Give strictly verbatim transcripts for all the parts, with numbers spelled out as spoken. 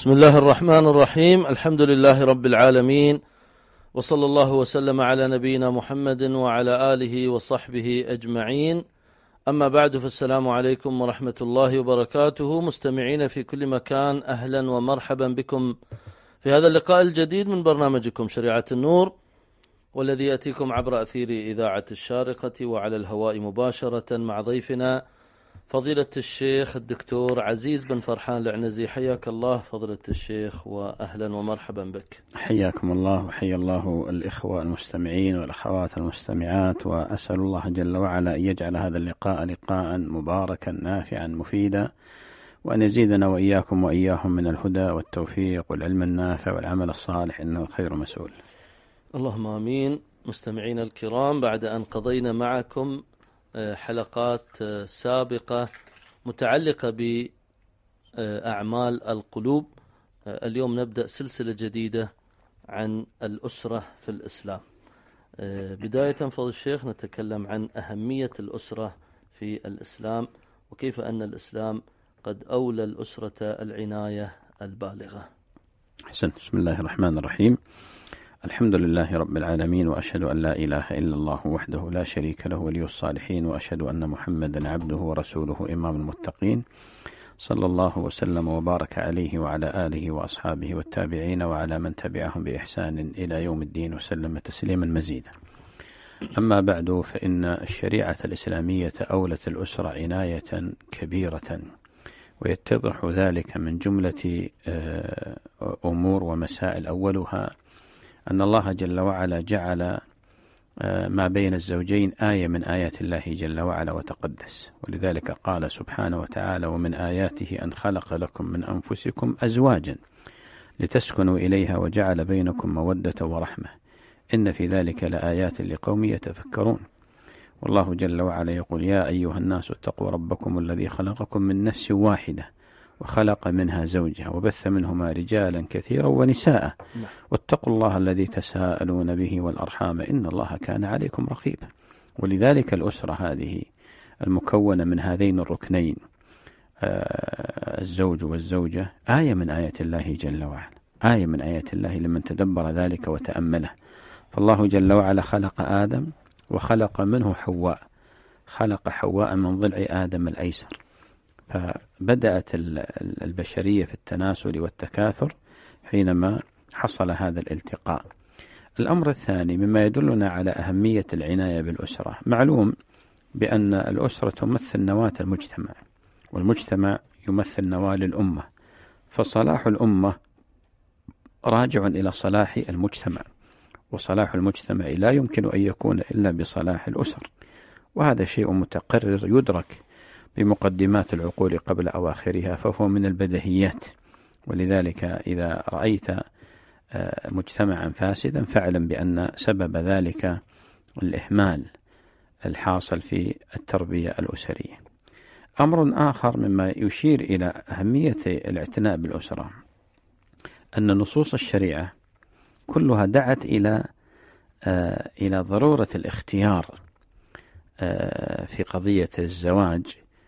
بسم الله الرحمن الرحيم. الحمد لله رب العالمين، وصلى الله وسلم على نبينا محمد وعلى آله وصحبه أجمعين. أما بعد، فالسلام عليكم ورحمة الله وبركاته. مستمعين في كل مكان، أهلا ومرحبا بكم في هذا اللقاء الجديد من برنامجكم شريعة النور، والذي يأتيكم عبر أثير إذاعة الشارقة وعلى الهواء مباشرة مع ضيفنا فضيلة الشيخ الدكتور عزيز بن فرحان العنزي. حياك الله فضيلة الشيخ، وأهلا ومرحبا بك. حياكم الله وحيا الله الإخوة المستمعين والأخوات المستمعات، وأسأل الله جل وعلا أن يجعل هذا اللقاء لقاء مباركا نافعا مفيدا، وأن يزيدنا وإياكم وإياهم من الهدى والتوفيق والعلم النافع والعمل الصالح، إنه خير مسؤول. اللهم آمين. مستمعين الكرام، بعد أن قضينا معكم حلقات سابقة متعلقة بأعمال القلوب، اليوم نبدأ سلسلة جديدة عن الأسرة في الإسلام. بداية فضل الشيخ، نتكلم عن أهمية الأسرة في الإسلام، وكيف أن الإسلام قد أولى الأسرة العناية البالغة. حسن. بسم الله الرحمن الرحيم. الحمد لله رب العالمين، وأشهد أن لا إله إلا الله وحده لا شريك له ولي الصالحين، وأشهد أن محمدا عبده ورسوله إمام المتقين، صلى الله وسلم وبارك عليه وعلى آله وأصحابه والتابعين وعلى من تبعهم بإحسان إلى يوم الدين، وسلم تسليما مزيدا. أما بعد، فإن الشريعة الإسلامية أولت الأسرة عناية كبيرة، ويتضح ذلك من جملة أمور ومسائل. أولها أن الله جل وعلا جعل ما بين الزوجين آية من آيات الله جل وعلا وتقدس، ولذلك قال سبحانه وتعالى: ومن آياته أن خلق لكم من أنفسكم أزواجا لتسكنوا إليها وجعل بينكم مودة ورحمة إن في ذلك لآيات لقوم يتفكرون. والله جل وعلا يقول: يا أيها الناس اتقوا ربكم الذي خلقكم من نفس واحدة وخلق منها زوجها وبث منهما رجالا كثيرا ونساء واتقوا الله الذي تساءلون به والأرحام إن الله كان عليكم رقيبا. ولذلك الأسرة هذه المكونة من هذين الركنين، الزوج والزوجة، آية من آيات الله جل وعلا، آية من آيات الله لمن تدبر ذلك وتأمله. فالله جل وعلا خلق آدم وخلق منه حواء، خلق حواء من ضلع آدم الأيسر، فبدأت البشرية في التناسل والتكاثر حينما حصل هذا الالتقاء. الأمر الثاني مما يدلنا على أهمية العناية بالأسرة، معلوم بأن الأسرة تمثل نواة المجتمع، والمجتمع يمثل نواة الأمة، فصلاح الأمة راجع إلى صلاح المجتمع، وصلاح المجتمع لا يمكن أن يكون إلا بصلاح الأسر، وهذا شيء متقرر يدرك بمقدمات العقول قبل أواخرها، فهو من البديهيات. ولذلك إذا رأيت مجتمعا فاسدا فاعلم بأن سبب ذلك الإهمال الحاصل في التربية الأسرية. أمر آخر مما يشير إلى أهمية الاعتناء بالأسرة أن نصوص الشريعة كلها دعت إلى إلى ضرورة الاختيار في قضية الزواج،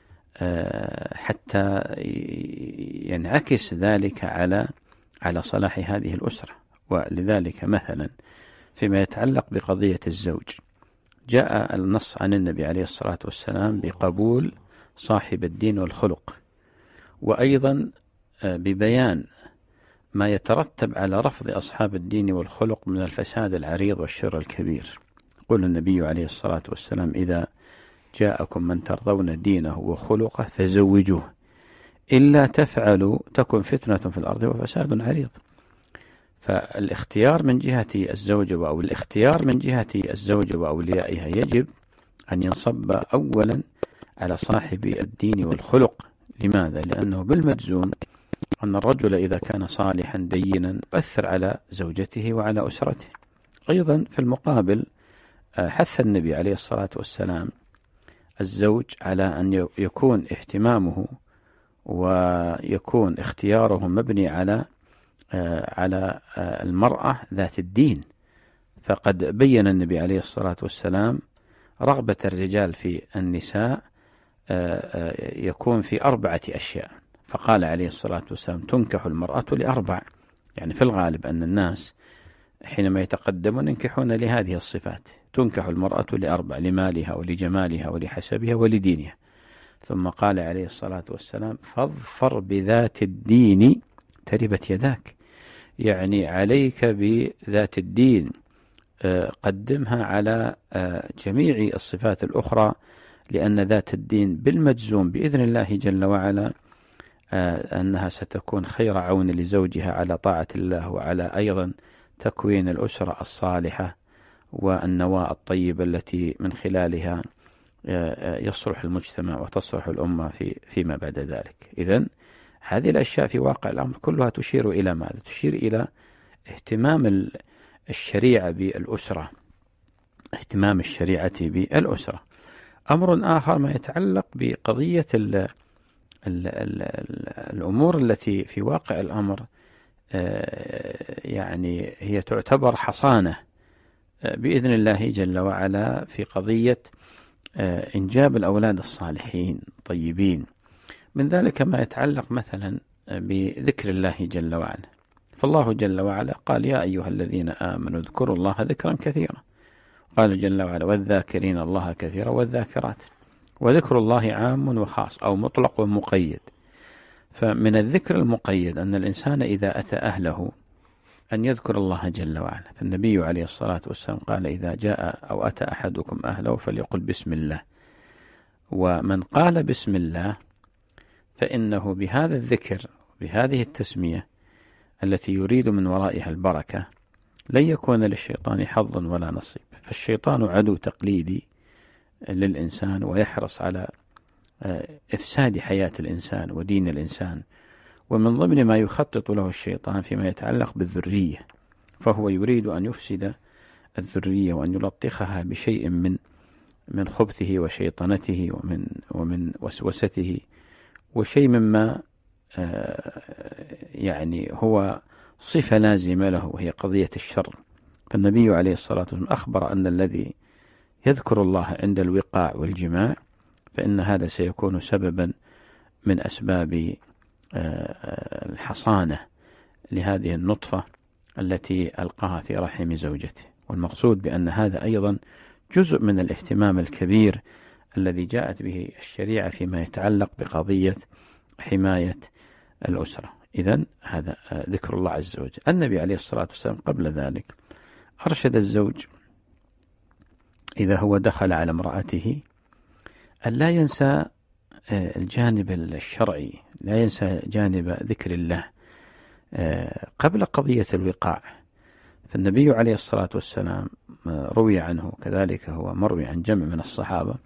حتى ينعكس ذلك على على صلاح هذه الأسرة. ولذلك مثلا فيما يتعلق بقضية الزوج، جاء النص عن النبي عليه الصلاة والسلام بقبول صاحب الدين والخلق، وأيضا ببيان ما يترتب على رفض أصحاب الدين والخلق من الفساد العريض والشر الكبير. يقول النبي عليه الصلاة والسلام: إذا جاءكم من ترضون دينه وخلقه فزوجوه، إلا تفعلوا تكن فتنة في الأرض وفساد عريض. فالاختيار من جهة الزوجة أو الاختيار من جهة الزوجة وأوليائها يجب أن ينصب أولا على صاحب الدين والخلق. لماذا؟ لأنه بالمجزوم أن الرجل إذا كان صالحا دينا يؤثر على زوجته وعلى أسرته. أيضا في المقابل حث النبي عليه الصلاة والسلام الزوج على أن يكون اهتمامه ويكون اختياره مبني على على المرأة ذات الدين. فقد بين النبي عليه الصلاة والسلام رغبة الرجال في النساء يكون في أربعة أشياء، فقال عليه الصلاة والسلام تنكح المرأة لأربع، يعني في الغالب أن الناس حينما يتقدمون ينكحون لهذه الصفات، تنكح المرأة لأربع: لمالها ولجمالها ولحسبها ولدينها. ثم قال عليه الصلاة والسلام فاظفر بذات الدين تربت يداك، يعني عليك بذات الدين، قدمها على جميع الصفات الأخرى، لأن ذات الدين بالمجزوم بإذن الله جل وعلا أنها ستكون خير عون لزوجها على طاعة الله، وعلى أيضا تكوين الأسرة الصالحة والنواة الطيبة التي من خلالها يصلح المجتمع وتصلح الأمة في فيما بعد ذلك. إذن هذه الأشياء في واقع الأمر كلها تشير إلى ماذا؟ تشير إلى اهتمام الشريعة بالأسرة، اهتمام الشريعة بالأسرة. أمر آخر ما يتعلق بقضية ال ال ال الأمور التي في واقع الأمر يعني هي تعتبر حصانة بإذن الله جل وعلا في قضية إنجاب الأولاد الصالحين طيبين. من ذلك ما يتعلق مثلا بذكر الله جل وعلا، فالله جل وعلا قال يا أيها الذين آمنوا اذكروا الله ذكرا كثيرا، قال جل وعلا والذاكرين الله كثيرا والذاكرات، وذكر الله عام وخاص أو مطلق ومقيد. فمن الذكر المقيد أن الإنسان إذا أتى أهله أن يذكر الله جل وعلا، فالنبي عليه الصلاة والسلام قال إذا جاء أو أتى أحدكم أهله فليقل بسم الله، ومن قال بسم الله فإنه بهذا الذكر بهذه التسمية التي يريد من ورائها البركة لن يكون للشيطان حظ ولا نصيب. فالشيطان عدو تقليدي للإنسان ويحرص على إفساد حياة الإنسان ودين الإنسان، ومن ضمن ما يخطط له الشيطان فيما يتعلق بالذرية، فهو يريد أن يفسد الذرية وأن يلطخها بشيء من من خبثه وشيطنته ومن ومن وسوسته، وشيء مما يعني هو صفة لازمة له وهي قضية الشر. فالنبي عليه الصلاة والسلام أخبر أن الذي يذكر الله عند الوقاع والجماع فإن هذا سيكون سببا من أسباب الحصانة لهذه النطفة التي ألقاها في رحم زوجته. والمقصود بأن هذا أيضا جزء من الاهتمام الكبير الذي جاءت به الشريعة فيما يتعلق بقضية حماية الأسرة. إذن هذا ذكر الله عز وجل. النبي عليه الصلاة والسلام قبل ذلك أرشد الزوج إذا هو دخل على امرأته أن لا ينسى الجانب الشرعي، لا ينسى جانب ذكر الله قبل قضية الوقاع. فالنبي عليه الصلاة والسلام روي عنه كذلك هو مروي عن جمع من الصحابة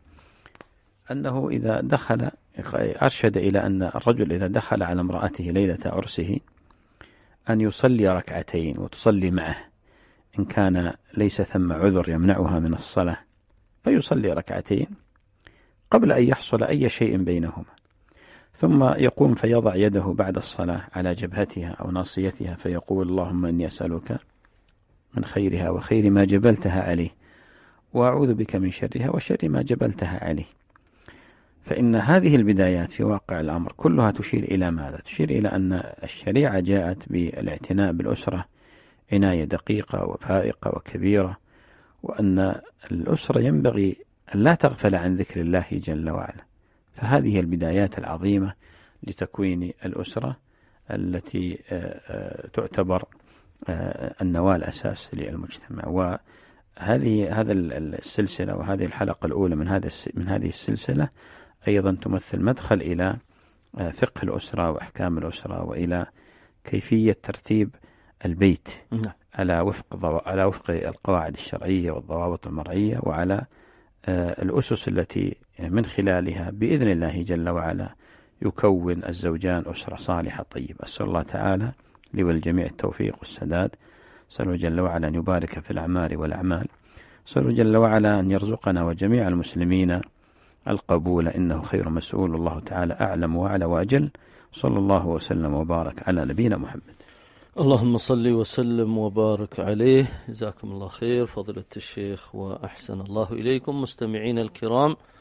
أنه إذا دخل أرشد إلى أن الرجل إذا دخل على امرأته ليلة عرسه أن يصلي ركعتين وتصلي معه، إن كان ليس ثم عذر يمنعها من الصلاة فيصلي ركعتين قبل أن يحصل أي شيء بينهما، ثم يقوم فيضع يده بعد الصلاة على جبهتها أو ناصيتها فيقول اللهم إني أسألك من خيرها وخير ما جبلتها عليه، وأعوذ بك من شرها وشر ما جبلتها عليه. فإن هذه البدايات في واقع الأمر كلها تشير إلى ماذا؟ تشير إلى أن الشريعة جاءت بالاعتناء بالأسرة عناية دقيقة وفائقة وكبيرة، وأن الأسرة ينبغي أن لا تغفل عن ذكر الله جل وعلا. فهذه البدايات العظيمة لتكوين الأسرة التي تعتبر النواة الأساس للمجتمع. وهذه هذا السلسلة وهذه الحلقة الأولى من هذا من هذه السلسلة أيضا تمثل مدخل إلى فقه الأسرة وأحكام الأسرة وإلى كيفية ترتيب البيت على وفق على وفق القواعد الشرعية والضوابط المرعية، وعلى الأسس التي من خلالها بإذن الله جل وعلا يكون الزوجان أسرة صالحة طيبة. أسأل الله تعالى لي والجميع التوفيق والسداد. أسأل جل وعلا أن يبارك في الأعمال والأعمال. أسأل جل وعلا أن يرزقنا وجميع المسلمين القبول، إنه خير مسؤول. الله تعالى أعلم وأعلى وأجل. صلى الله وسلم وبارك على نبينا محمد. اللهم صل وسلم وبارك عليه. جزاكم الله خير فضيلة الشيخ وأحسن الله إليكم. مستمعين الكرام،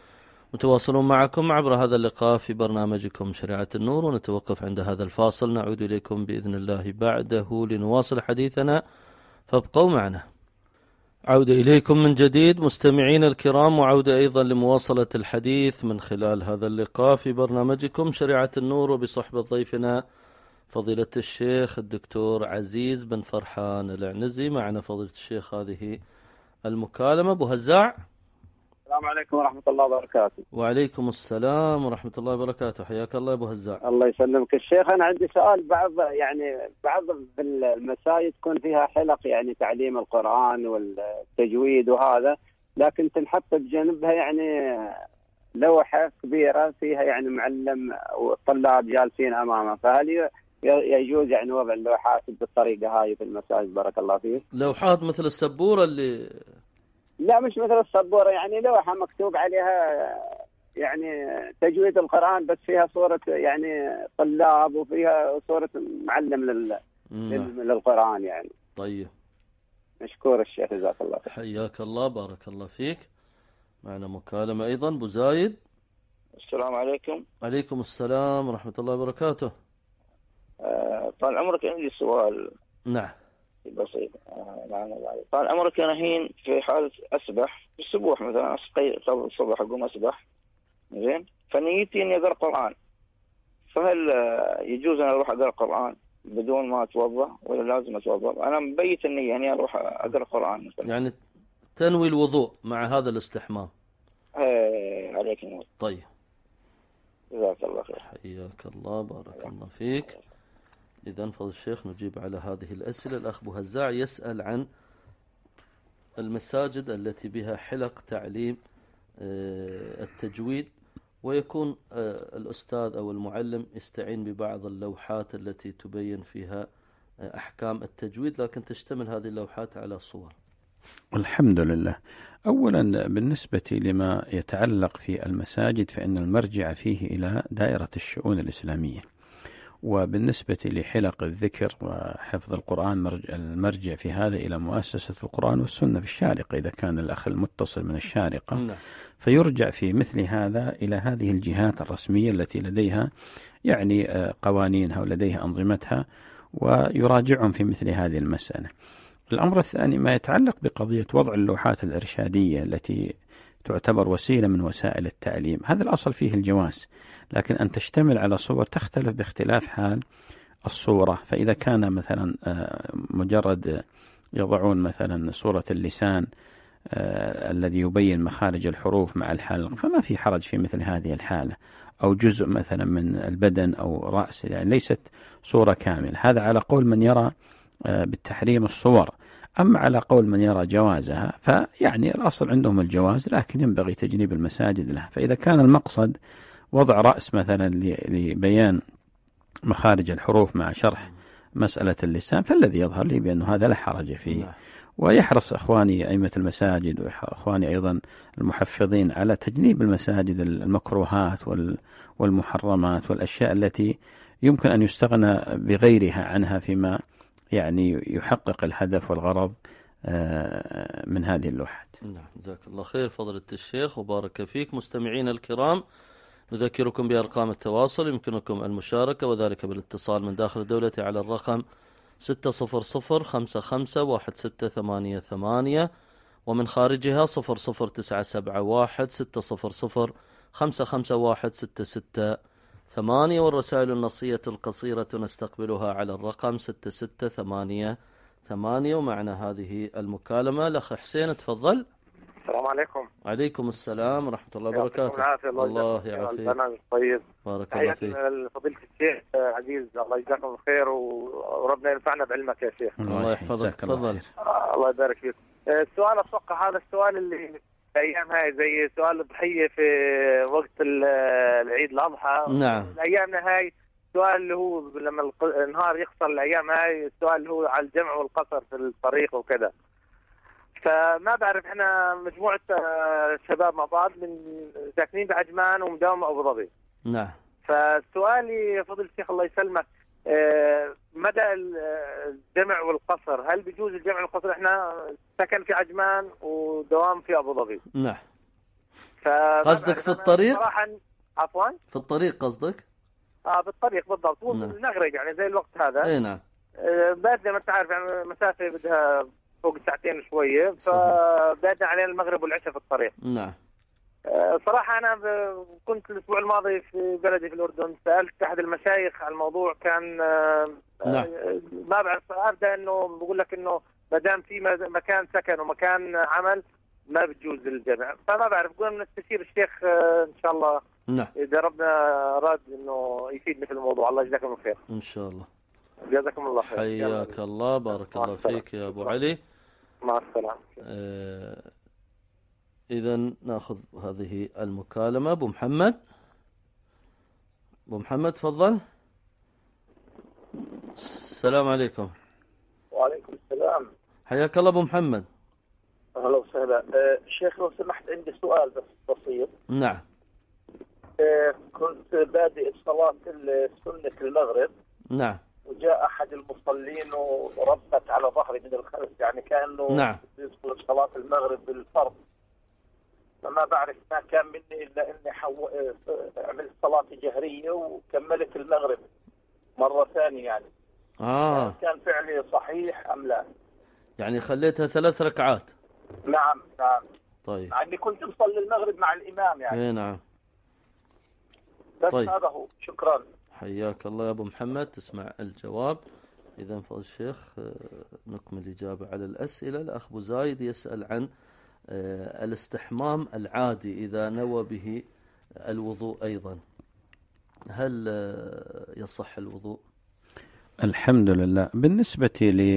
متواصلون معكم عبر هذا اللقاء في برنامجكم شريعة النور، ونتوقف عند هذا الفاصل، نعود إليكم بإذن الله بعده لنواصل حديثنا، فابقوا معنا. عودة إليكم من جديد مستمعين الكرام، وعودة أيضا لمواصلة الحديث من خلال هذا اللقاء في برنامجكم شريعة النور، وبصحبة ضيفنا فضيلة الشيخ الدكتور عزيز بن فرحان العنزي. معنا فضيلة الشيخ هذه المكالمة. أبو هزاع، السلام عليكم ورحمة الله وبركاته. وعليكم السلام ورحمة الله وبركاته، حياك الله أبو هزاع. الله يسلمك الشيخ. أنا عندي سؤال. بعض يعني بعض المساجد تكون فيها حلق يعني تعليم القرآن والتجويد وهذا، لكن تنحط بجانبها يعني لوحة كبيرة فيها يعني معلم والطلاب جالسين أمامه، فهل يجوز يعني وضع اللوحات بالطريقة هاي في المساجد؟ بارك الله فيك. لوحات مثل السبورة اللي لا مش مثل السبورة، يعني لوحة مكتوب عليها يعني تجويد القرآن بس فيها صورة يعني طلاب وفيها صورة معلم لل... نعم. للقرآن يعني. طيب مشكور الشيخ، جزاك الله خير. حياك الله، بارك الله فيك. معنا مكالمة أيضا. أبو زايد، السلام عليكم. عليكم السلام ورحمة الله وبركاته. آه طال عمرك، عندي سؤال. نعم بسيط. آه طال عمرك، أنا الحين في حالة أسبح في السبوح مثلا، أسقي قبل الصبح أقوم أسبح، زين، فنيتي إني أقرأ قرآن، فهل يجوز أن أروح أقرأ قرآن بدون ما أتوضأ ولا لازم أتوضأ؟ أنا مبيت النية يعني أروح أقرأ قرآن مثلا. يعني تنوي الوضوء مع هذا الاستحمام. آه عليك النور. طيب جزاك الله خير. حياك الله، بارك الله فيك. إذن فضل الشيخ نجيب على هذه الأسئلة. الأخ أبو هزاع يسأل عن المساجد التي بها حلق تعليم التجويد، ويكون الأستاذ أو المعلم يستعين ببعض اللوحات التي تبين فيها أحكام التجويد، لكن تشتمل هذه اللوحات على صور. الحمد لله. أولا بالنسبة لما يتعلق في المساجد فإن المرجع فيه إلى دائرة الشؤون الإسلامية، وبالنسبة لحلق الذكر وحفظ القرآن المرجع في هذا إلى مؤسسة القرآن والسنة في الشارقة، إذا كان الأخ المتصل من الشارقة فيرجع في مثل هذا إلى هذه الجهات الرسمية التي لديها يعني قوانينها ولديها أنظمتها، ويراجعهم في مثل هذه المسألة. الأمر الثاني ما يتعلق بقضية وضع اللوحات الإرشادية التي تعتبر وسيلة من وسائل التعليم، هذا الأصل فيه الجواز، لكن أن تشتمل على صور تختلف باختلاف حال الصورة. فإذا كان مثلا مجرد يضعون مثلا صورة اللسان الذي يبين مخارج الحروف مع الحلق فما في حرج في مثل هذه الحالة، أو جزء مثلا من البدن أو رأس، يعني ليست صورة كاملة. هذا على قول من يرى بالتحريم الصور. أما على قول من يرى جوازها فيعني الأصل عندهم الجواز، لكن ينبغي تجنيب المساجد له. فإذا كان المقصد وضع رأس مثلا لبيان مخارج الحروف مع شرح مسألة اللسان فالذي يظهر لي بأنه هذا لا حرج فيه. ويحرص أخواني أئمة المساجد وأخواني أيضا المحفظين على تجنيب المساجد المكروهات والمحرمات والأشياء التي يمكن أن يستغنى بغيرها عنها فيما يعني يحقق الهدف والغرض من هذه اللوحات. نعم، جزاك الله خير فضيلة الشيخ وبارك فيك. مستمعين الكرام، نذكركم بأرقام التواصل، يمكنكم المشاركة وذلك بالاتصال من داخل الدولة على الرقم ستة صفر صفر خمسة خمسة واحد ستة ثمانية ثمانية، ومن خارجها صفر صفر تسعة سبعة واحد ستة صفر صفر خمسة خمسة واحد ستة ستة ثمانية، والرسائل النصية القصيرة نستقبلها على الرقم ستة ستة ثمانية ثمانية. ومعنا هذه المكالمة الأخ حسين، تفضل. السلام عليكم. عليكم السلام ورحمة الله وبركاته. الله يعافيك. البرنامج طيب. بارك الله فيك. فضيلة الشيخ عزيز، الله يجزاكم الخير وربنا ينفعنا بعلمك يا شيخ. الله يحفظك. تفضل. الله يبارك فيك. السؤال أتوقع هذا السؤال اللي الأيام هاي زي سؤال الضحية في وقت العيد الأضحى. نعم. الأيامنا هاي السؤال اللي هو لما النهار يقصر الأيام هاي، السؤال اللي هو على الجمع والقصر في الطريق وكذا. فما بعرف، احنا مجموعة شباب مع بعض من ساكنين بعجمان ومداوم أبو ظبي. نعم. فسؤالي فضل الشيخ الله يسلمك، مدى الجمع والقصر، هل بيجوز الجمع والقصر؟ احنا سكن في عجمان ودوام في أبو ظبي. نعم. قصدك في الطريق؟ صراحة عفوا في الطريق قصدك؟ اه بالطريق بالضبط، مو نعم. المغرب يعني زي الوقت هذا. اي نعم. آه بعدنا ما انت عارف يعني مسافة بدها فوق ساعتين شوية، فبعدنا علينا المغرب والعشاء في الطريق. نعم. آه صراحة أنا كنت الأسبوع الماضي في بلدي في الأردن، سألت أحد المشايخ عن الموضوع، كان آه نعم. ما بعرف، أبدأ إنه بقول لك إنه ما دام في مكان سكن ومكان عمل ما بتجوز الجمع، فما بعرف، قلنا نستشير الشيخ آه إن شاء الله. نعم. إذا ربنا أراد إنه يفيدنا في الموضوع. الله يجزاكم الخير. إن شاء الله. جزاكم الله خير. حياك الله، بارك الله فيك يا أبو علي. مع السلامة. آه إذا نأخذ هذه المكالمة. أبو محمد، أبو محمد تفضل. السلام عليكم. وعليكم السلام. حياك الله أبو محمد. أهلا وسهلا. أه شيخ لو سمحت عندي سؤال بس بسيط. نعم. أه كنت بادئ صلاة سنة المغرب. نعم. وجاء أحد المصلين وربت على ظهري من الخلف، يعني كأنه نعم. يدخل صلاة المغرب بالفرض، فما بعرف ما كان مني إلا إني حو... عملت صلاة جهرية وكملت المغرب مرة ثانية يعني. آه. كان فعلي صحيح أم لا؟ يعني خليتها ثلاث ركعات. نعم نعم. طيب. يعني كنت مصلي المغرب مع الإمام يعني. اي نعم. بس طيب. هذا هو. شكرا. حياك الله يا أبو محمد، تسمع الجواب. إذا فضل الشيخ نكمل الإجابة على الأسئلة. الأخ أبو زايد يسأل عن الاستحمام العادي إذا نوى به الوضوء أيضا، هل يصح الوضوء؟ الحمد لله. بالنسبة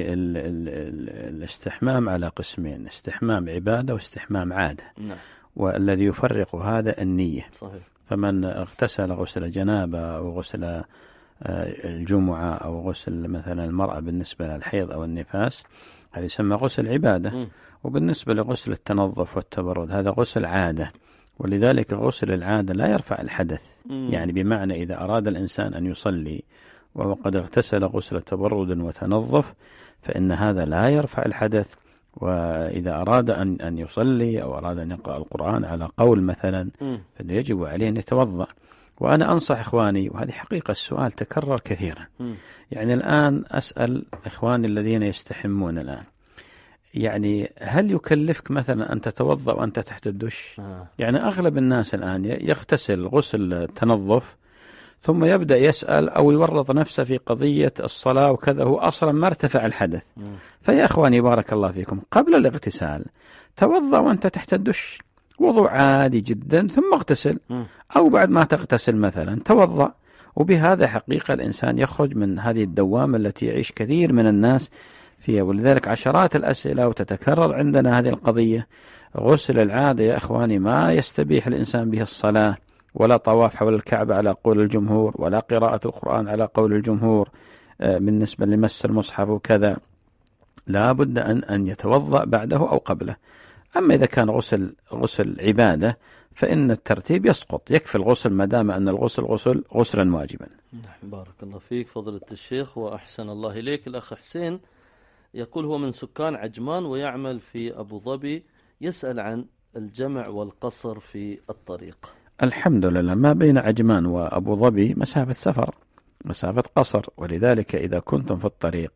للاستحمام على قسمين، استحمام عبادة واستحمام عادة. نعم. والذي يفرق هذا النية. صحيح. فمن اغتسل غسل جنابة أو غسل الجمعة أو غسل مثلا المرأة بالنسبة للحيض أو النفاس، هذا يسمى غسل عبادة. م. وبالنسبة لغسل التنظف والتبرد هذا غسل عادة. ولذلك غسل العادة لا يرفع الحدث. م. يعني بمعنى إذا أراد الإنسان أن يصلي وهو قد اغتسل غسل تبرد وتنظف فإن هذا لا يرفع الحدث. وإذا أراد أن أن يصلي أو أراد أن يقرأ القرآن على قول مثلا فإنه يجب عليه أن يتوضأ. وأنا أنصح إخواني، وهذه حقيقة السؤال تكرر كثيرا، يعني الآن أسأل إخواني الذين يستحمون الآن، يعني هل يكلفك مثلا أن تتوضأ وأنت تحت الدش؟ يعني أغلب الناس الآن يغتسل غسل تنظف ثم يبدأ يسأل أو يورط نفسه في قضية الصلاة وكذا، هو أصلا ما ارتفع الحدث. فيا أخواني بارك الله فيكم، قبل الاغتسال توضأ وأنت تحت الدش، وضوء عادي جدا، ثم اغتسل، أو بعد ما تغتسل مثلا توضأ. وبهذا حقيقة الإنسان يخرج من هذه الدوامة التي يعيش كثير من الناس فيها. ولذلك عشرات الأسئلة وتتكرر عندنا هذه القضية. غسل العادة يا أخواني ما يستبيح الإنسان به الصلاة، ولا طواف حول الكعبة على قول الجمهور، ولا قراءة القرآن على قول الجمهور بالنسبة لمس المصحف وكذا. لا بد أن أن يتوضأ بعده أو قبله. أما إذا كان غسل غسل عبادة فإن الترتيب يسقط، يكفي الغسل ما دام أن الغسل غسل غسلا واجبا. بارك الله فيك فضيلة الشيخ وأحسن الله إليك. الأخ حسين يقول هو من سكان عجمان ويعمل في أبو ظبي، يسأل عن الجمع والقصر في الطريق. الحمد لله، ما بين عجمان وأبو ظبي مسافة سفر، مسافة قصر. ولذلك إذا كنتم في الطريق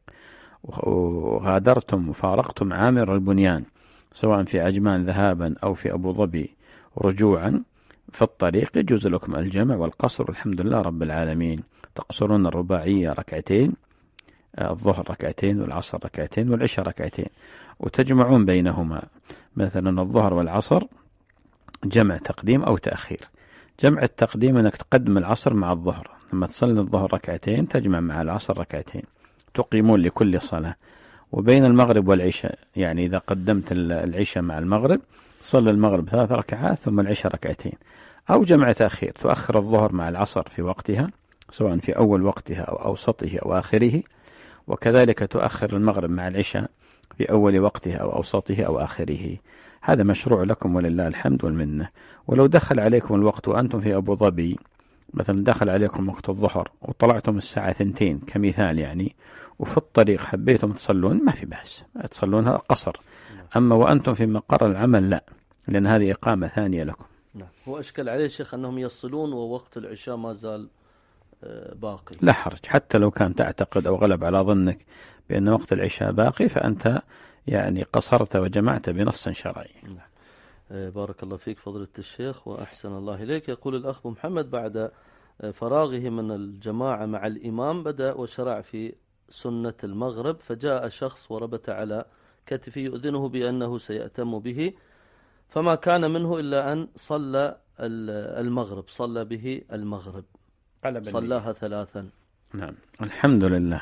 وغادرتم وفارقتم عامر البنيان سواء في عجمان ذهابا أو في أبو ظبي رجوعا في الطريق، يجوز لكم الجمع والقصر الحمد لله رب العالمين. تقصرون الرباعية ركعتين، الظهر ركعتين والعصر ركعتين والعشاء ركعتين، وتجمعون بينهما مثلا الظهر والعصر جمع تقديم أو تأخير. جمع التقديم أنك تقدم العصر مع الظهر، لما تصلي الظهر ركعتين تجمع مع العصر ركعتين، تقيمون لكل صلاة. وبين المغرب والعشاء يعني إذا قدمت العشاء مع المغرب صلي المغرب ثلاث ركعات ثم العشاء ركعتين. أو جمع تأخير، تؤخر الظهر مع العصر في وقتها سواء في أول وقتها أو أوسطه أو آخره، وكذلك تؤخر المغرب مع العشاء في أول وقتها أو أوسطه أو آخره. هذا مشروع لكم ولله الحمد والمنة. ولو دخل عليكم الوقت وأنتم في أبو ظبي، مثلا دخل عليكم وقت الظهر وطلعتم الساعة ثنتين كمثال يعني، وفي الطريق حبيتم تصلون ما في بأس، تصلونها قصر. أما وأنتم في مقر العمل لا، لأن هذه إقامة ثانية لكم. نعم. هو أشكل عليه شيخ أنهم يصلون ووقت العشاء ما زال باقي. لا حرج، حتى لو كان تعتقد أو غلب على ظنك بأن وقت العشاء باقي فأنت يعني قصرت وجمعت بنص شرعي. نعم. بارك الله فيك فضيلة الشيخ وأحسن الله إليك. يقول الأخ محمد بعد فراغه من الجماعة مع الإمام بدأ وشرع في سنة المغرب، فجاء شخص وربت على كتفه يؤذنه بأنه سيأتم به، فما كان منه إلا أن صلى المغرب، صلى به المغرب، صلاها ثلاثا. نعم الحمد لله.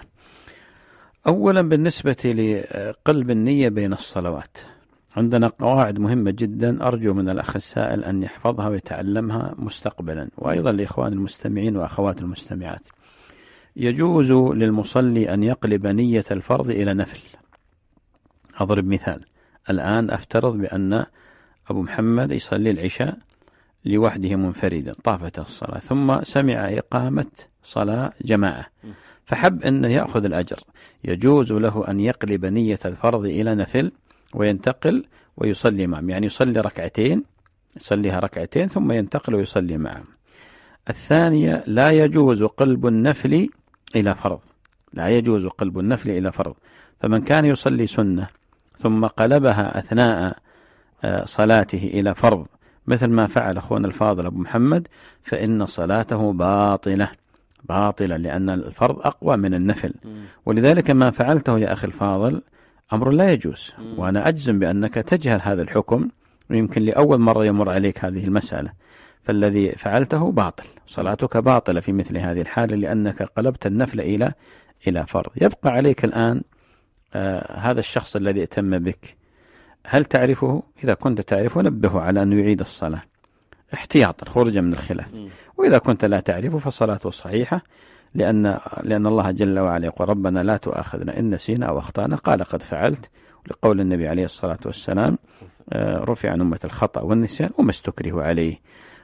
أولا بالنسبة لقلب النية بين الصلوات عندنا قواعد مهمة جدا أرجو من الأخ السائل أن يحفظها ويتعلمها مستقبلا، وأيضا لإخوان المستمعين وأخوات المستمعات. يجوز للمصلي أن يقلب نية الفرض إلى نفل. أضرب مثال، الآن أفترض بأن أبو محمد يصلي العشاء لوحده منفردا، طافت الصلاة ثم سمع إقامة صلاة جماعة فحب أن يأخذ الأجر، يجوز له أن يقلب نية الفرض إلى نفل وينتقل ويصلي معهم، يعني يصلي ركعتين يصليها ركعتين ثم ينتقل ويصلي معهم. الثانية لا يجوز قلب النفل إلى فرض، لا يجوز قلب النفل إلى فرض، فمن كان يصلي سنة ثم قلبها أثناء صلاته إلى فرض مثل ما فعل أخونا الفاضل أبو محمد فإن صلاته باطلة باطلة لأن الفرض أقوى من النفل. ولذلك ما فعلته يا أخي الفاضل أمر لا يجوز، وأنا أجزم بأنك تجهل هذا الحكم ويمكن لأول مرة يمر عليك هذه المسألة، فالذي فعلته باطل، صلاتك باطلة في مثل هذه الحالة لأنك قلبت النفل إلى إلى فرض. يبقى عليك الآن آه هذا الشخص الذي اتم بك هل تعرفه؟ إذا كنت تعرفه نبهه على أن يعيد الصلاة احتياطا خروجا من الخلاف، وإذا كنت لا تعرفه فصلاته صحيحة، لأن لأن الله جل وعلا يقول ربنا لا تؤاخذنا إن نسينا أو أخطأنا قال قد فعلت، ولقول النبي عليه الصلاة والسلام رفع عن أمة الخطأ والنسيان وما استكره عليه.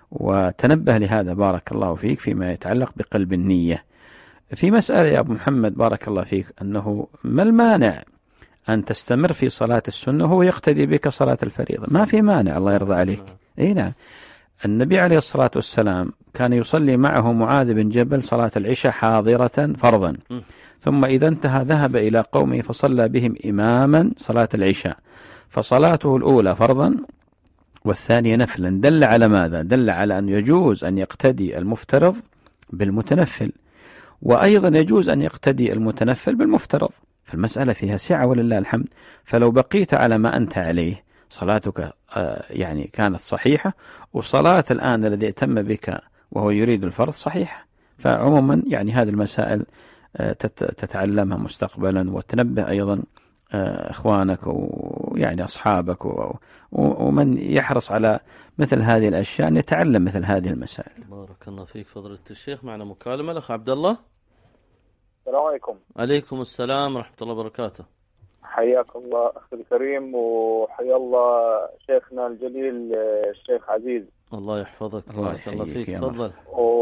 وتنبه لهذا بارك الله فيك فيما يتعلق بقلب النية. في مسألة يا أبو محمد بارك الله فيك أنه ما المانع أن تستمر في صلاة السنة وهو يقتدي بك صلاة الفريضة؟ ما في مانع الله يرضى عليك. أي نعم، النبي عليه الصلاة والسلام كان يصلي معه معاذ بن جبل صلاة العشاء حاضرة فرضا، ثم إذا انتهى ذهب إلى قومه فصلى بهم إماما صلاة العشاء، فصلاته الأولى فرضا والثانية نفلا. دل على ماذا؟ دل على أن يجوز أن يقتدي المفترض بالمتنفل، وأيضا يجوز أن يقتدي المتنفل بالمفترض، فالمسألة فيها سعة ولله الحمد. فلو بقيت على ما أنت عليه صلاتك يعني كانت صحيحة، وصلاة الآن الذي اتم بك وهو يريد الفرض صحيحة. فعموما يعني هذه المسائل تتعلمها مستقبلا، وتنبه أيضا إخوانك ويعني أصحابك ومن يحرص على مثل هذه الأشياء أن يتعلم مثل هذه المسائل. بارك الله فيك فضيلة الشيخ. معنا مكالمة الأخ عبد الله. السلام عليكم. عليكم السلام ورحمة الله وبركاته. حياك الله أخي الكريم، وحيا الله شيخنا الجليل الشيخ عزيز. الله يحفظك. بارك الله فيك. تفضل.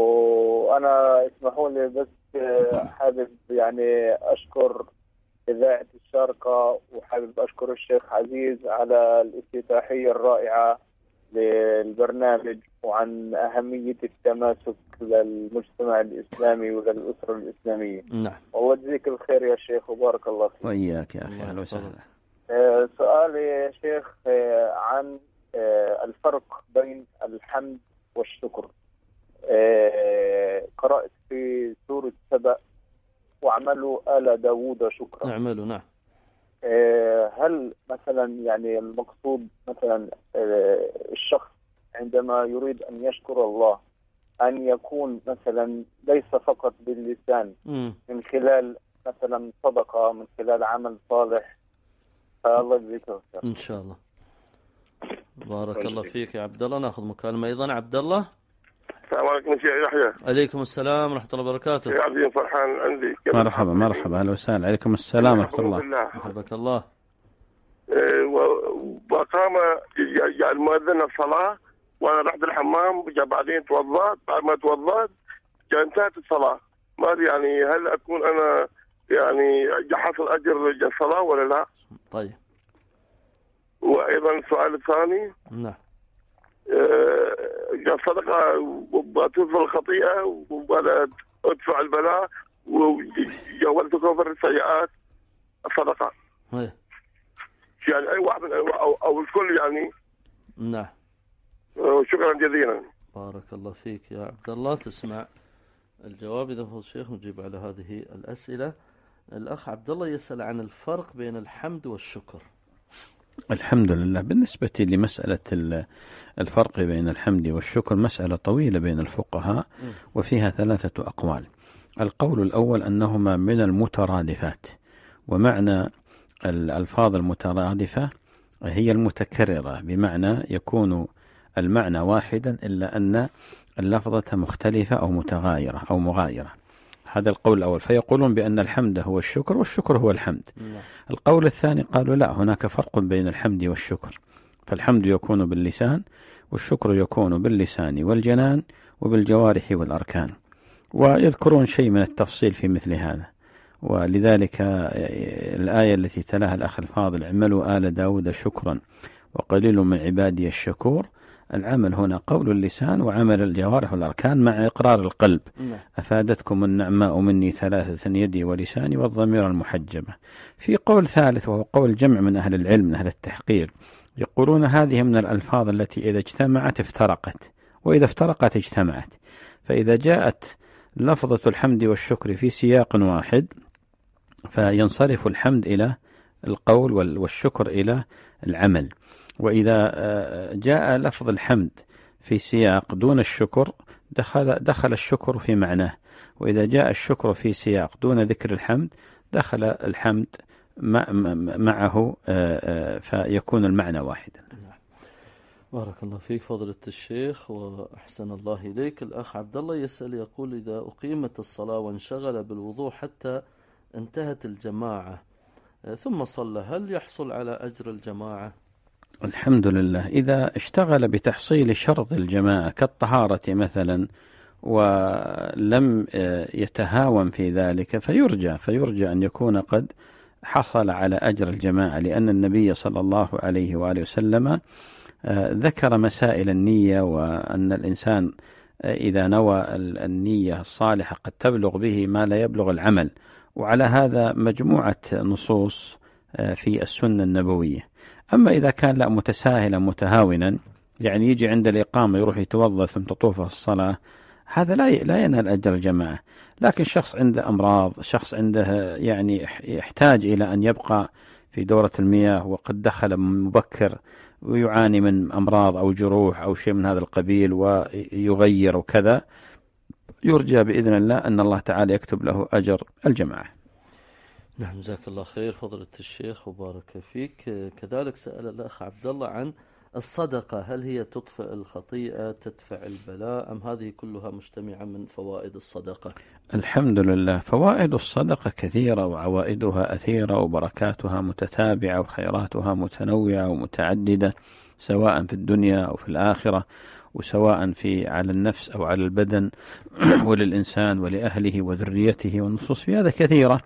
وأنا اسمحوا لي بس حابب يعني أشكر إذاعة الشارقة، وحابب أشكر الشيخ عزيز على الافتتاحية الرائعة للبرنامج وعن أهمية التماسك للمجتمع الإسلامي وللأسرة الإسلامية. نعم. والله يجزيك الخير يا شيخ وبارك الله فيك. وإياك يا أخي. أهلا وسهلا. آه سؤالي يا شيخ آه عن آه الفرق بين الحمد والشكر. آه قرأت في سورة سبأ واعملوا آل داود شكرا. اعملوا. نعم. هل مثلا يعني المقصود مثلا الشخص عندما يريد أن يشكر الله أن يكون مثلا ليس فقط باللسان م. من خلال مثلا صدقة، من خلال عمل صالح؟ الله يجزيك خير إن شاء الله. بارك الله فيك يا عبد الله. ناخذ مكالمة أيضا. عبد الله. السلام عليكم شيخ يحيى. عليكم السلام ورحمة الله وبركاته. يا عبد فرحان عندي. مرحبا مرحبا أهلا وسهلا. عليكم السلام ورحمة الله. حبك الله. وقام جاء المؤذن الصلاة وأنا رحت الحمام، وجاء بعدين توضأت، بعد ما توضأت جاء انتهت الصلاة. ما أدري يعني هل أكون أنا يعني حصل أجر الصلاة ولا لا؟ طيب. وأيضا السؤال الثاني. نعم. الصدقة وتغفر الخطيئة ولا ادفع البلاء وجاوزت كفر السيئات الصدقة. يعني أي واحد أو, أو الكل يعني. نعم. شكرا جزيلا. بارك الله فيك يا عبد الله. تسمع الجواب إذا فضل الشيخ نجيب على هذه الأسئلة. الأخ عبد الله يسأل عن الفرق بين الحمد والشكر. الحمد لله. بالنسبة لمسألة الفرق بين الحمد والشكر مسألة طويلة بين الفقهاء وفيها ثلاثة أقوال. القول الأول أنهما من المترادفات، ومعنى الألفاظ المترادفة هي المتكررة، بمعنى يكون المعنى واحدا إلا أن اللفظة مختلفة أو متغايرة أو مغايرة. هذا القول الأول، فيقولون بأن الحمد هو الشكر والشكر هو الحمد. القول الثاني قالوا لا، هناك فرق بين الحمد والشكر، فالحمد يكون باللسان والشكر يكون باللسان والجنان وبالجوارح والأركان، ويذكرون شيء من التفصيل في مثل هذا. ولذلك الآية التي تلاها الأخ الفاضل اعملوا آل داود شكرا وقليل من عبادي الشكور، العمل هنا قول اللسان وعمل الجوارح والأركان مع إقرار القلب. أفادتكم النعماء مني ثلاثة يدي ولساني والضمير المحجبة. في قول ثالث وهو قول جمع من أهل العلم من أهل التحقيق، يقولون هذه من الألفاظ التي إذا اجتمعت افترقت وإذا افترقت اجتمعت، فإذا جاءت لفظة الحمد والشكر في سياق واحد فينصرف الحمد إلى القول والشكر إلى العمل، وإذا جاء لفظ الحمد في سياق دون الشكر دخل, دخل الشكر في معناه، وإذا جاء الشكر في سياق دون ذكر الحمد دخل الحمد معه فيكون المعنى واحدا. بارك الله فيك فضيلة الشيخ وأحسن الله إليك. الأخ عبد الله يسأل يقول إذا أقيمت الصلاة وانشغل بالوضوء حتى انتهت الجماعة ثم صلى، هل يحصل على أجر الجماعة؟ الحمد لله. إذا اشتغل بتحصيل شرط الجماعة كالطهارة مثلا ولم يتهاون في ذلك فيرجى فيرجى أن يكون قد حصل على أجر الجماعة، لأن النبي صلى الله عليه وآله وسلم ذكر مسائل النية، وأن الإنسان إذا نوى النية الصالحة قد تبلغ به ما لا يبلغ العمل، وعلى هذا مجموعة نصوص في السنة النبوية. أما إذا كان لا متساهلا متهاونا، يعني يجي عند الإقامة يروح يتوضأ ثم تطوفه الصلاة، هذا لا لا ينال أجر الجماعة. لكن شخص عنده أمراض، شخص عنده يعني يحتاج إلى أن يبقى في دورة المياه وقد دخل مبكر ويعاني من أمراض أو جروح أو شيء من هذا القبيل ويغير وكذا، يرجى بإذن الله أن الله تعالى يكتب له أجر الجماعة. نعم جزاك الله خير فضيلة الشيخ وبارك فيك. كذلك سأل الأخ عبد الله عن الصدقة، هل هي تطفئ الخطيئة تدفع البلاء أم هذه كلها مجتمعة من فوائد الصدقة؟ الحمد لله، فوائد الصدقة كثيرة وعوائدها أثيرة وبركاتها متتابعة وخيراتها متنوعة ومتعددة، سواء في الدنيا أو في الآخرة، وسواء في على النفس أو على البدن وللإنسان ولأهله وذريته، والنصوص في هذا كثيرة.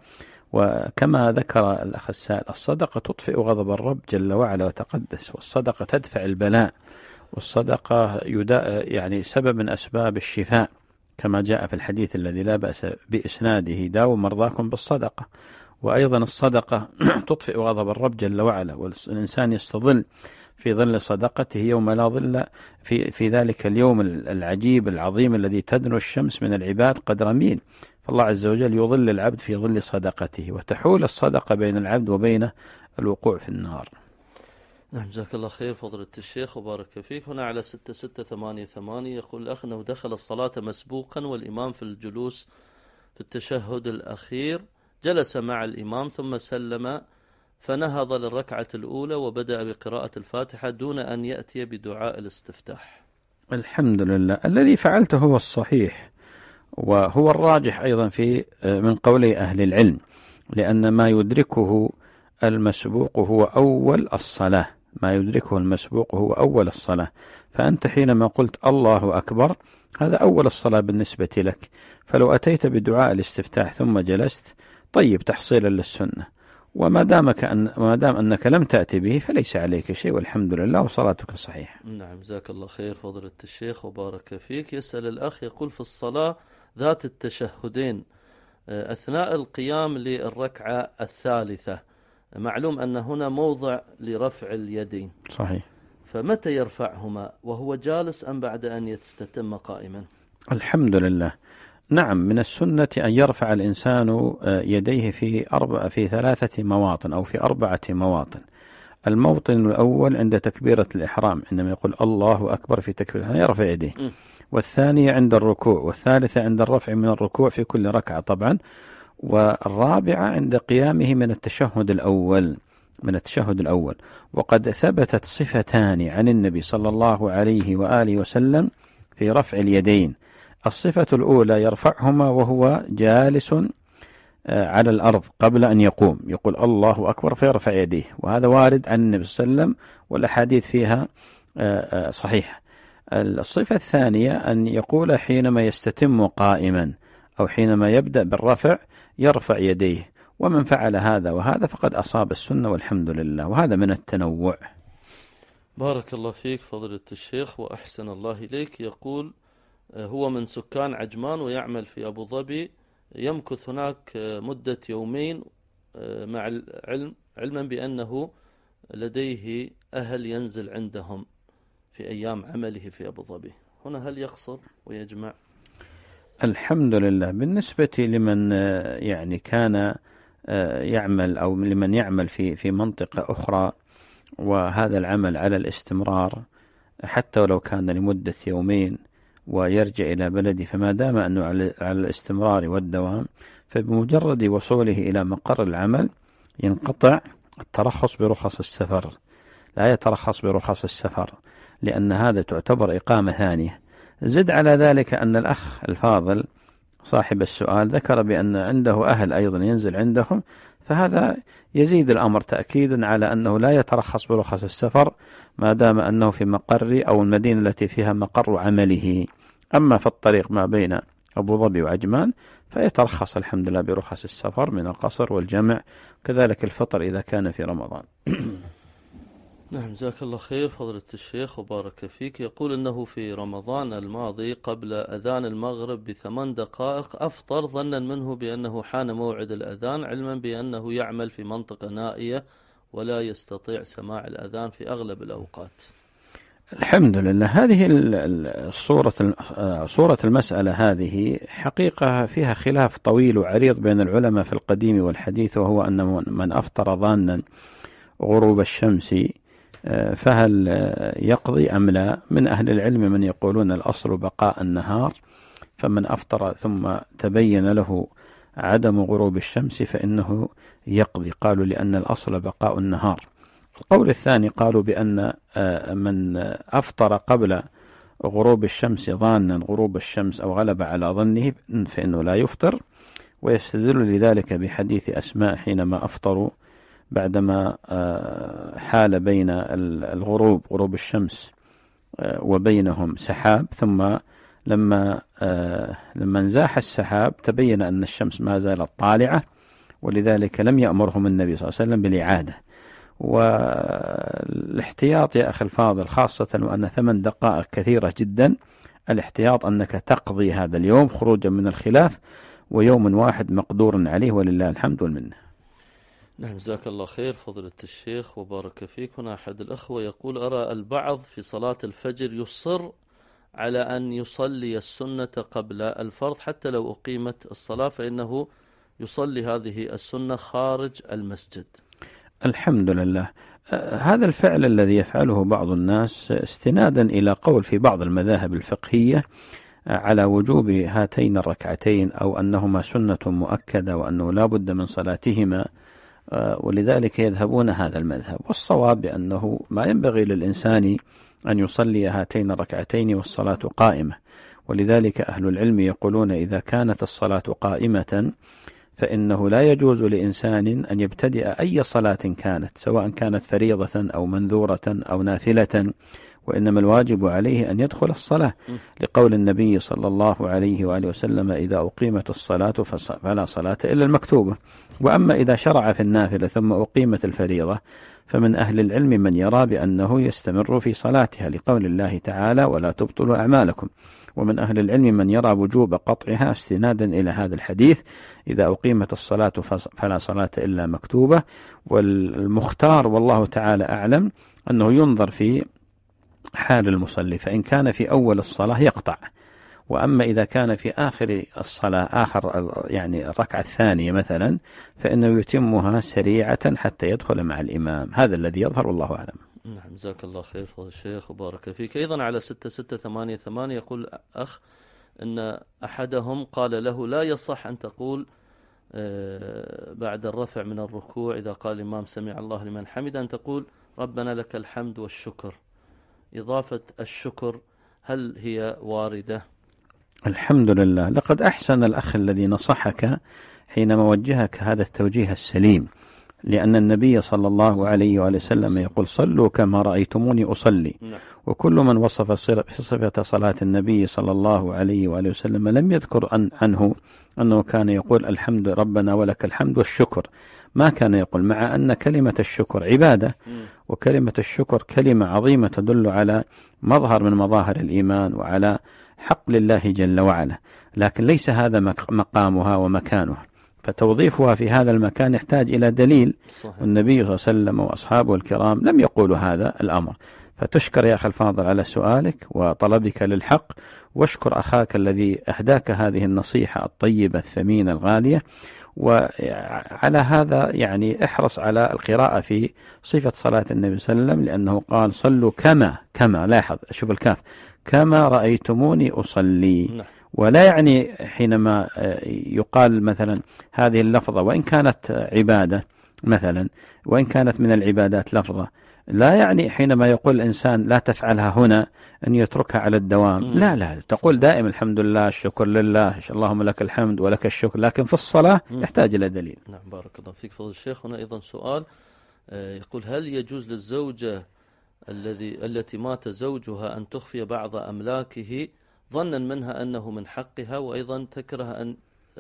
وكما ذكر الأخ السائل، الصدقة تطفئ غضب الرب جل وعلا وتقدس، والصدقة تدفع البلاء، والصدقة يعني سبب من أسباب الشفاء كما جاء في الحديث الذي لا بأس بإسناده: داووا مرضاكم بالصدقة. وأيضا الصدقة تطفئ غضب الرب جل وعلا، والإنسان يستظل في ظل صدقته يوم لا ظل في, في ذلك اليوم العجيب العظيم الذي تدنو الشمس من العباد قدر ميل، فالله عز وجل يظل العبد في ظل صدقته، وتحول الصدقة بين العبد وبين الوقوع في النار. نعم جزاك الله خير فضيلة الشيخ وبارك فيك. هنا على ستة ستة ثمانية ثمانية يقول الأخ أنه دخل الصلاة مسبوقا والإمام في الجلوس في التشهد الأخير، جلس مع الإمام ثم سلم فنهض للركعة الأولى وبدأ بقراءة الفاتحة دون أن يأتي بدعاء الاستفتاح. الحمد لله، الذي فعلته هو الصحيح، وهو الراجح أيضا في من قولي أهل العلم، لأن ما يدركه المسبوق هو أول الصلاة، ما يدركه المسبوق هو أول الصلاة، فأنت حينما قلت الله أكبر هذا أول الصلاة بالنسبة لك، فلو أتيت بدعاء الاستفتاح ثم جلست طيب تحصيلا للسنة، وما دام كأن ما دام أنك لم تأتي به فليس عليك شيء والحمد لله وصلاتك صحيحة. نعم، جزاك الله خير فضيلة الشيخ وبارك فيك. يسأل الأخ يقول: في الصلاة ذات التشهدين أثناء القيام للركعة الثالثة، معلوم أن هنا موضع لرفع اليدين، صحيح، فمتى يرفعهما وهو جالس أم بعد أن يستتم قائما؟ الحمد لله. نعم، من السنة أن يرفع الإنسان يديه في أربع في ثلاثة مواطن أو في أربعة مواطن. الموطن الأول عند تكبيرة الإحرام، عندما يقول الله أكبر في تكبيرة الإحرام يرفع يديه، والثانية عند الركوع، والثالثة عند الرفع من الركوع في كل ركعة طبعا، والرابعة عند قيامه من التشهد الأول من التشهد الأول. وقد ثبتت صفتان عن النبي صلى الله عليه وآله وسلم في رفع اليدين. الصفة الأولى يرفعهما وهو جالس على الأرض قبل أن يقوم، يقول الله أكبر فيرفع يديه، وهذا وارد عن النبي صلى الله عليه وسلم والأحاديث فيها صحيحة. الصفة الثانية أن يقول حينما يستتم قائما أو حينما يبدأ بالرفع يرفع يديه، ومن فعل هذا وهذا فقد أصاب السنة والحمد لله، وهذا من التنوع. بارك الله فيك فضيلة الشيخ وأحسن الله إليك. يقول: هو من سكان عجمان ويعمل في أبو ظبي، يمكث هناك مدة يومين مع العلم علما بأنه لديه أهل ينزل عندهم في أيام عمله في أبو ظبي، هنا هل يقصر ويجمع؟ الحمد لله. بالنسبة لمن يعني كان يعمل أو لمن يعمل في في منطقة أخرى وهذا العمل على الاستمرار حتى ولو كان لمدة يومين ويرجع إلى بلده، فما دام أنه على الاستمرار والدوام، فبمجرد وصوله إلى مقر العمل ينقطع الترخص برخص السفر، لا يترخص برخص السفر، لأن هذا تعتبر إقامة ثانية. زد على ذلك أن الأخ الفاضل صاحب السؤال ذكر بأن عنده أهل أيضا ينزل عندهم، فهذا يزيد الأمر تأكيدا على أنه لا يترخص برخص السفر ما دام أنه في مقر أو المدينة التي فيها مقر عمله. أما في الطريق ما بين أبو ظبي وعجمان فيترخص الحمد لله برخص السفر من القصر والجمع، كذلك الفطر إذا كان في رمضان. نعم، جزاك الله خير فضيلة الشيخ وبارك فيك. يقول أنه في رمضان الماضي قبل أذان المغرب بثمان دقائق أفطر ظنا منه بأنه حان موعد الأذان، علما بأنه يعمل في منطقة نائية ولا يستطيع سماع الأذان في أغلب الأوقات. الحمد لله. هذه الصورة صورة المسألة هذه حقيقة فيها خلاف طويل وعريض بين العلماء في القديم والحديث، وهو أن من أفطر ظانا غروب الشمس فهل يقضي أم لا؟ من أهل العلم من يقولون الأصل بقاء النهار، فمن أفطر ثم تبين له عدم غروب الشمس فإنه يقضي، قالوا لأن الأصل بقاء النهار. القول الثاني قالوا بأن من أفطر قبل غروب الشمس ظانا غروب الشمس أو غلب على ظنه فإنه لا يفطر، ويستدل لذلك بحديث أسماء حينما أفطروا بعدما حال بين الغروب غروب الشمس وبينهم سحاب، ثم لما لما انزاح السحاب تبين أن الشمس ما زالت طالعة، ولذلك لم يأمرهم النبي صلى الله عليه وسلم بالإعادة. والاحتياط يا أخي الفاضل خاصة وأن ثمان دقائق كثيرة جدا، الاحتياط أنك تقضي هذا اليوم خروجا من الخلاف، ويوم واحد مقدور عليه ولله الحمد والمنه. نعم، جزاك الله خير فضيلة الشيخ وبارك فيك. هنا أحد الأخوة يقول: أرى البعض في صلاة الفجر يصر على أن يصلي السنة قبل الفرض حتى لو أقيمت الصلاة، فإنه يصلي هذه السنة خارج المسجد. الحمد لله. هذا الفعل الذي يفعله بعض الناس استنادا إلى قول في بعض المذاهب الفقهية على وجوب هاتين الركعتين أو أنهما سنة مؤكدة وأنه لا بد من صلاتهما، ولذلك يذهبون هذا المذهب. والصواب بأنه ما ينبغي للإنسان أن يصلي هاتين الركعتين والصلاة قائمة، ولذلك أهل العلم يقولون إذا كانت الصلاة قائمة فإنه لا يجوز لإنسان أن يبتدئ أي صلاة كانت، سواء كانت فريضة أو منذورة أو نافلة، وإنما الواجب عليه أن يدخل الصلاة، لقول النبي صلى الله عليه وآله وسلم: إذا أقيمت الصلاة فلا صلاة إلا المكتوبة. وأما إذا شرع في النافلة ثم أقيمت الفريضة فمن أهل العلم من يرى بأنه يستمر في صلاتها، لقول الله تعالى: ولا تبطلوا أعمالكم. ومن أهل العلم من يرى وجوب قطعها استنادا إلى هذا الحديث: إذا أقيمت الصلاة فلا صلاة إلا مكتوبة. والمختار والله تعالى أعلم أنه ينظر في حال المصلي، فإن كان في أول الصلاة يقطع، وأما إذا كان في آخر الصلاة آخر يعني الركعة الثانية مثلا فإنه يتمها سريعة حتى يدخل مع الإمام. هذا الذي يظهر والله أعلم. نعم، جزاك الله خير فضل الشيخ وبارك فيك. أيضا على ستة ستة ثمانية ثمانية يقول أخ أن أحدهم قال له: لا يصح أن تقول بعد الرفع من الركوع إذا قال الإمام سمع الله لمن حمد أن تقول ربنا لك الحمد والشكر. إضافة الشكر هل هي واردة؟ الحمد لله. لقد أحسن الأخ الذي نصحك حينما وجهك هذا التوجيه السليم، لأن النبي صلى الله عليه وآله وسلم يقول: صلوا كما رأيتموني أصلي. وكل من وصف صفة صلاة النبي صلى الله عليه وآله وسلم لم يذكر عنه أنه كان يقول الحمد ربنا ولك الحمد والشكر، ما كان يقول، مع أن كلمة الشكر عبادة، وكلمة الشكر كلمة عظيمة تدل على مظهر من مظاهر الإيمان وعلى حق لله جل وعلا، لكن ليس هذا مقامها ومكانها، فتوظيفها في هذا المكان يحتاج إلى دليل. صحيح. والنبي صلى الله عليه وسلم وأصحابه الكرام لم يقولوا هذا الأمر. فتشكر يا أخي الفاضل على سؤالك وطلبك للحق، واشكر أخاك الذي أهداك هذه النصيحة الطيبة الثمينة الغالية. وعلى هذا يعني احرص على القراءة في صفة صلاة النبي صلى الله عليه وسلم، لأنه قال: صلوا كما كما لاحظ شوف الكاف كما رأيتموني أصلي. ولا يعني حينما يقال مثلا هذه اللفظة وإن كانت عبادة مثلا، وإن كانت من العبادات لفظة، لا يعني حينما يقول الإنسان لا تفعلها هنا أن يتركها على الدوام. مم. لا لا تقول دائما الحمد لله، الشكر لله، اللهم لك الحمد ولك الشكر، لكن في الصلاة مم. يحتاج إلى دليل. نعم، بارك الله فيك فضل الشيخ. هنا أيضا سؤال يقول: هل يجوز للزوجة الذي التي مات زوجها أن تخفي بعض أملاكه ظنا منها أنه من حقها، وأيضا تكره أن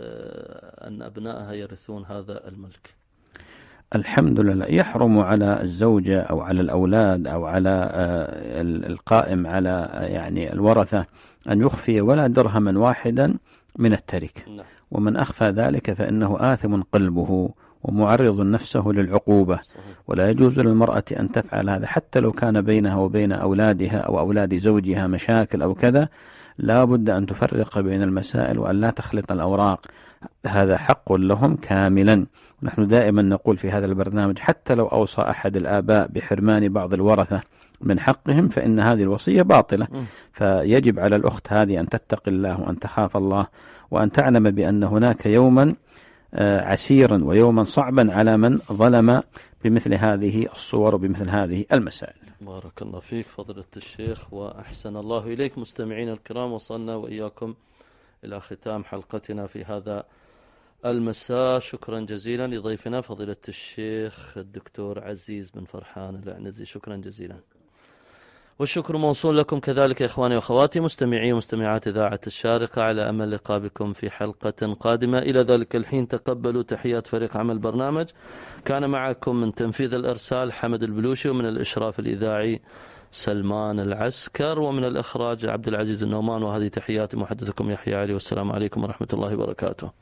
أن أبنائها يرثون هذا الملك؟ الحمد لله. يحرم على الزوجة أو على الأولاد أو على القائم على يعني الورثة أن يخفي ولا درهما واحدا من التركة. ومن أخفى ذلك فإنه آثم قلبه ومعرض نفسه للعقوبة. ولا يجوز للمرأة أن تفعل هذا حتى لو كان بينها وبين أولادها أو أولاد زوجها مشاكل أو كذا. لا بد أن تفرق بين المسائل وأن لا تخلط الأوراق، هذا حق لهم كاملا. نحن دائما نقول في هذا البرنامج: حتى لو أوصى أحد الآباء بحرمان بعض الورثة من حقهم فإن هذه الوصية باطلة. فيجب على الأخت هذه أن تتقي الله وأن تخاف الله، وأن تعلم بأن هناك يوما عسيرا ويوما صعبا على من ظلم بمثل هذه الصور وبمثل هذه المسائل. بارك الله فيك فضيلة الشيخ وأحسن الله إليك. مستمعين الكرام، وصلنا وإياكم إلى ختام حلقتنا في هذا المساء. شكرا جزيلا لضيفنا فضيلة الشيخ الدكتور عزيز بن فرحان العنزي، شكرا جزيلا. والشكر موصول لكم كذلك إخواني وأخواتي مستمعي ومستمعات إذاعة الشارقة، على أمل لقاء بكم في حلقة قادمة. إلى ذلك الحين تقبلوا تحيات فريق عمل برنامج. كان معكم من تنفيذ الإرسال حمد البلوشي، ومن الإشراف الإذاعي سلمان العسكر، ومن الإخراج عبد العزيز النومان. وهذه تحياتي محدثكم يحيى علي، والسلام عليكم ورحمة الله وبركاته.